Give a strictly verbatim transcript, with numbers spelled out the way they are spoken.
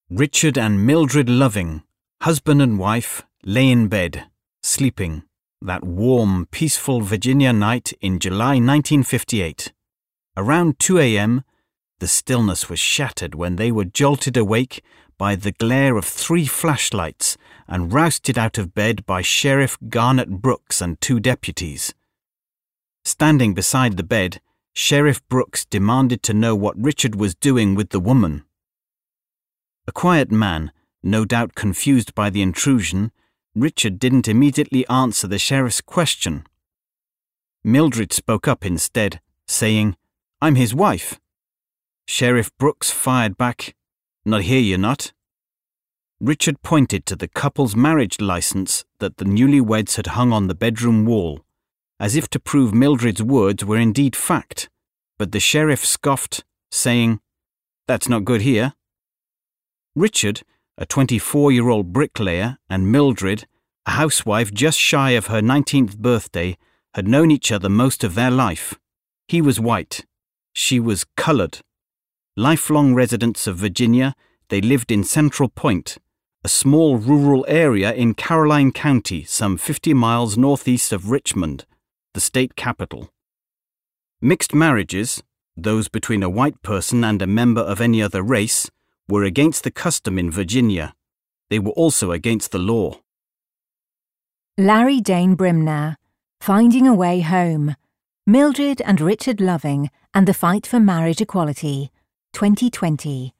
Richard and Mildred Loving, husband and wife, lay in bed, sleeping, that warm, peaceful Virginia night in July nineteen fifty-eight. Around two a.m., the stillness was shattered when they were jolted awake by the glare of three flashlights and rousted out of bed by Sheriff Garnet Brooks and two deputies. Standing beside the bed, Sheriff Brooks demanded to know what Richard was doing with the woman. A quiet man, no doubt confused by the intrusion, Richard didn't immediately answer the sheriff's question. Mildred spoke up instead, saying, "I'm his wife." Sheriff Brooks fired back, "Not here, you're not." Richard pointed to the couple's marriage license that the newlyweds had hung on the bedroom wall, as if to prove Mildred's words were indeed fact, but the sheriff scoffed, saying, "That's not good here." Richard, a twenty-four-year-old bricklayer, and Mildred, a housewife just shy of her nineteenth birthday, had known each other most of their life. He was white. She was colored. Lifelong residents of Virginia, they lived in Central Point, a small rural area in Caroline County, some fifty miles northeast of Richmond, the state capital. Mixed marriages, those between a white person and a member of any other race, were against the custom in Virginia. They were also against the law. Larry Dane Brimner, Finding a Way Home, Mildred and Richard Loving and the Fight for Marriage Equality, twenty twenty.